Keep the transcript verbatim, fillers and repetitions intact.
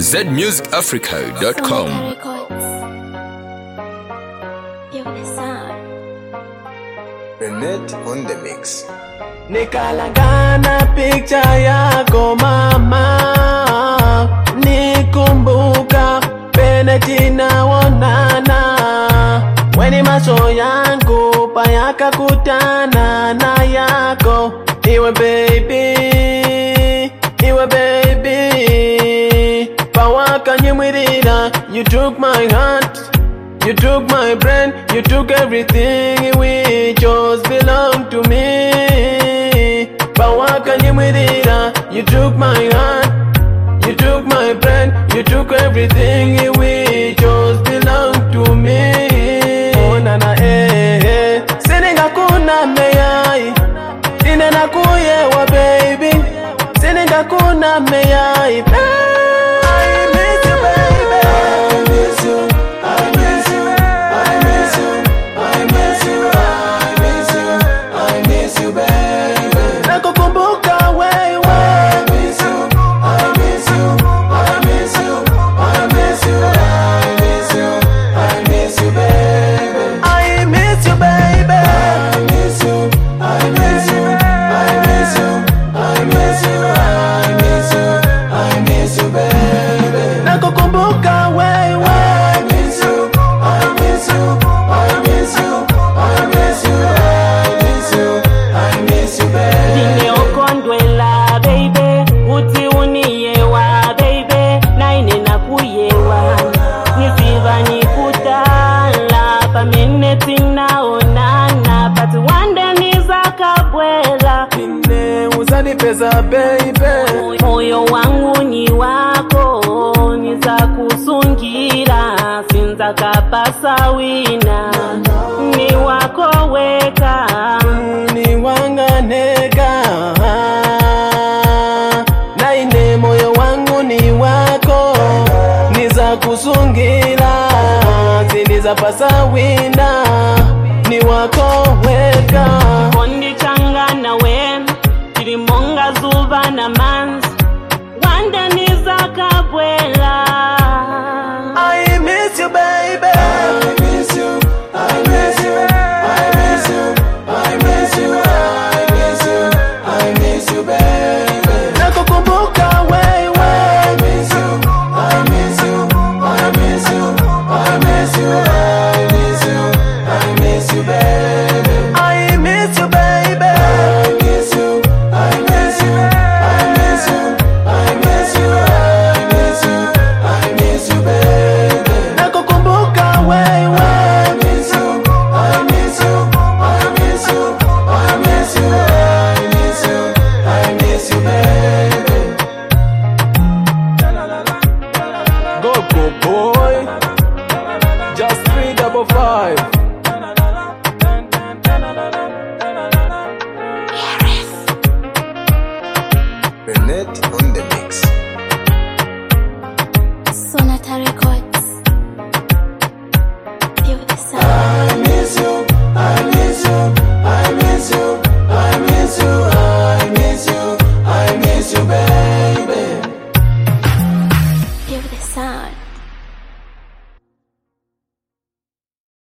z music africa dot com. Bennett on the mix. Nikalagana picture yako mama, nikumbuka Bennett naonana, weni macho yangu payaka kutana na yako, iwe baby, iwe baby, pawaka nyimwirira. You took my heart, you took my brain, you took everything which just belonged to me. Pawaka nyimwirira. You took my heart, you took my brain, you took everything which just belonged to me. Oh na na eh eh, sininga kuna meyai, inena kuyewa baby, sininga kuna meyai. Pesa baby, moyo wangu ni wako, niza kusungira, sinza kapasa wina, ni wako weka, ni wanga nega, na ine moyo wangu ni wako, niza kusungira, sinza pasa wina, ni wako weka. Kondi changa na wena, Monga zuva na manzi